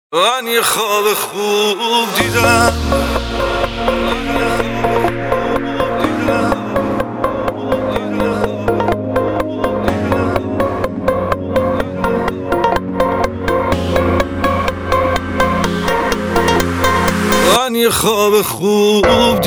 من یه خواب خوب دیدم، من یه خواب خوب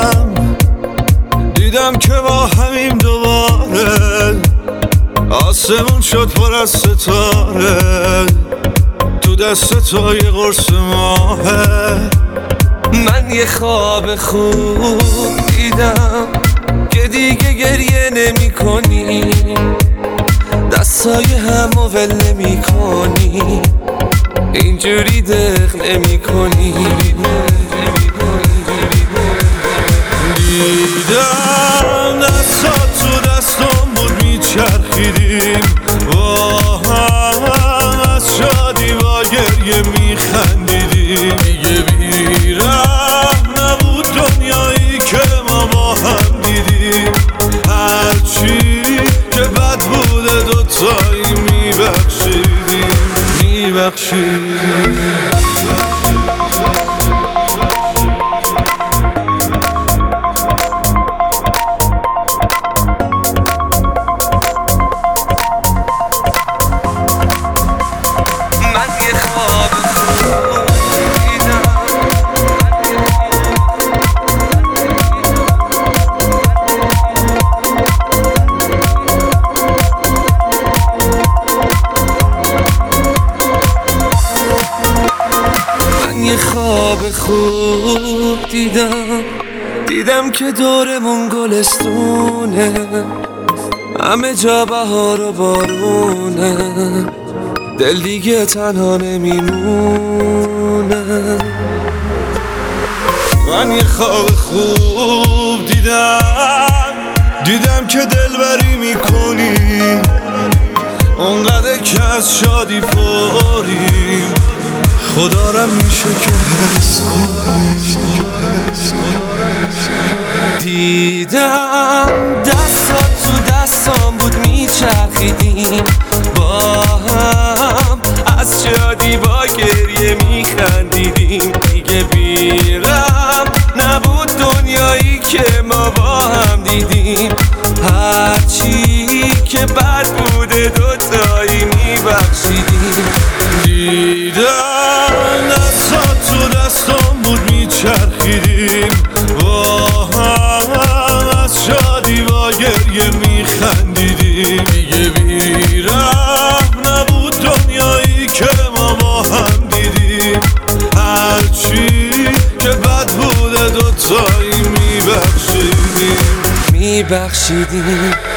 دیدم که با همیم دوباره آسمون شد پر از ستاره، تو دست تو یه قرص ماهه. من یه خواب خوب دیدم که دیگه گریه نمی کنی، دستای همو ول نمی کنی، اینجوری دق نمی کنی. دیدم دستات تو دستم بود میچرخیدیم با هم، از شادی با گریه میخندیدیم. دیگه بی‌رحم نبود دنیایی که ما با هم دیدیم، هرچی که بد بوده دوتایی میبخشیدیم. یه خواب خوب دیدم که دورمون گلستونه، همه جا بهار و بارونه، دل دیگه تنها نمیمونه. من یه خواب خوب دیدم که دلبری میکنی، اونقدر که از شادی پریم، خدا را میشه که حس کنی. دیدم دستات تو دستام بود میچرخیدیم با هم، از شادی با گریه میخندیدیم. دیگه بی‌رحم نبود دنیایی که ما با هم دیدیم، هرچی که بد بوده دوتایی میبخشیدیم. دیدم دستات تو دستم بود میچرخیدیم با هم، از شادی با گریه میخندیدیم. دیگه بی‌رحم نبود دنیایی که ما با هم دیدیم، هرچی که بد بوده دوتایی میبخشیدیم.